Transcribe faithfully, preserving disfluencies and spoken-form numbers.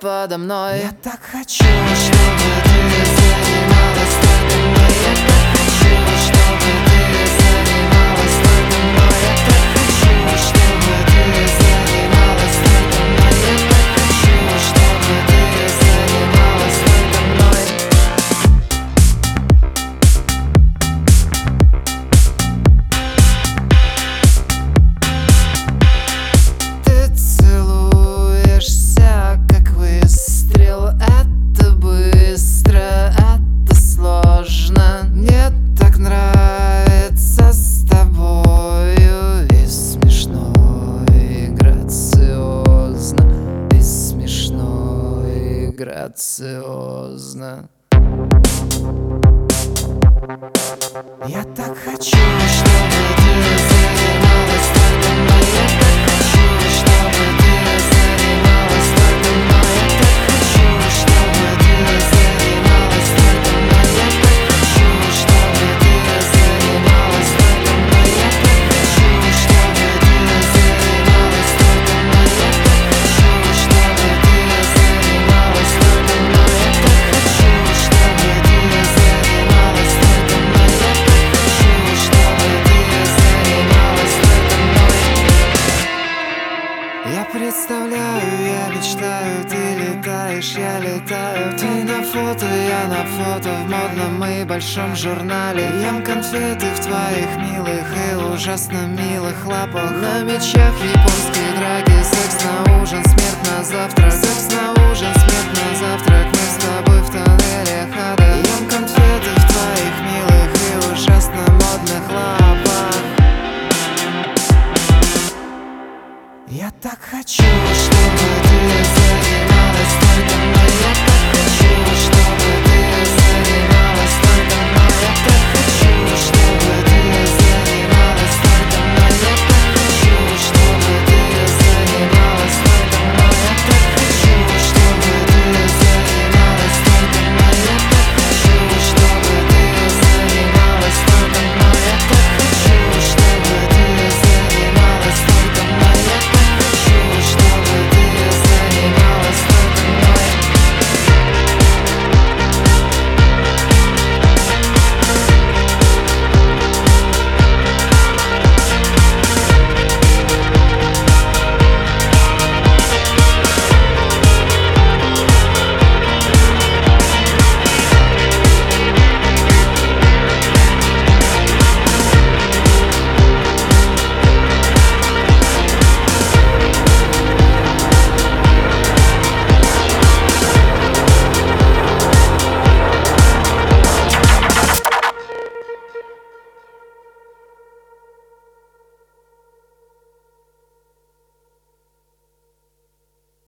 подо мной. Я так хочу, чтобы ты занималась только мной. Я так хочу, чтобы ты занималась только мной. Я так хочу, чтобы ты занималась только мной. Я так хочу, чтобы ты занималась только мной. Ты целуешься, как выстрел. Это быстро, это сложно. Мне так нравится с тобою. И смешно, и грациозно. И смешно, и грациозно. Я так хочу, чтобы ты занималась только мной. Я так хочу, чтобы ты занималась только мной. Я так хочу, чтобы ты занималась только мной. Я так хочу, чтобы ты занималась только мной. Я так хочу, чтобы ты занималась только мной. Я так хочу, чтобы ты занималась только мной. Я так хочу, чтобы ты занималась только мной. Я так хочу, чтобы ты занималась только мной. Я представляю, я мечтаю, ты летаешь, я летаю. Ты на фото, я на фото, в модном и большом журнале. Ем конфеты в твоих милых и ужасно милых лапах. На мечах японской драки, секс на ужин, смерть на завтрак. Секс на ужин, смерть на завтрак. Мы с тобой в тоннеле ада. Ем конфеты в твоих милых и ужасно модных лапах. Я так хочу.